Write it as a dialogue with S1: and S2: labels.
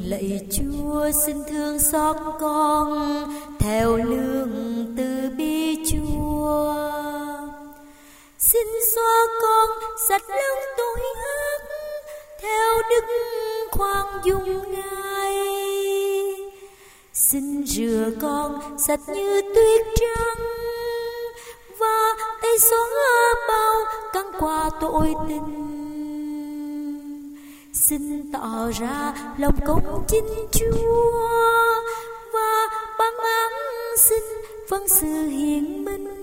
S1: lạy Chúa xin thương xót con theo lương từ bi Chúa. Xin xóa con sạch lưng tội ác theo đức khoan dung Ngài. Xin rửa con sạch như tuyết trắng và tay xóa bao căn qua tội tình. Xin tỏ ra lòng công chính Chúa và ban án xin vâng sự hiền minh.